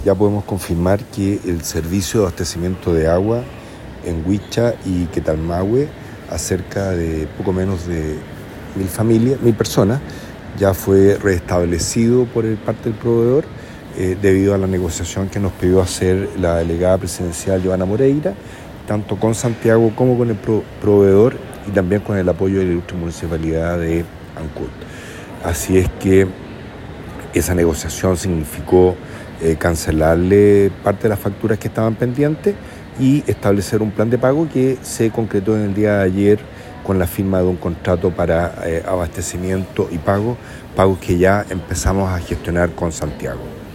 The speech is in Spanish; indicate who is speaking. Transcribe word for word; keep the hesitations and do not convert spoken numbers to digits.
Speaker 1: Ya podemos confirmar que el servicio de abastecimiento de agua en Huicha y Quetalmahue a cerca de poco menos de mil familias, mil personas, ya fue restablecido por el parte del proveedor eh, debido a la negociación que nos pidió hacer la delegada presidencial Joana Moreira, tanto con Santiago como con el pro- proveedor y también con el apoyo de la ilustre municipalidad de Ancud. Así es que esa negociación significó eh, cancelarle parte de las facturas que estaban pendientes y establecer un plan de pago que se concretó en el día de ayer con la firma de un contrato para eh, abastecimiento y pago, pagos que ya empezamos a gestionar con Santiago.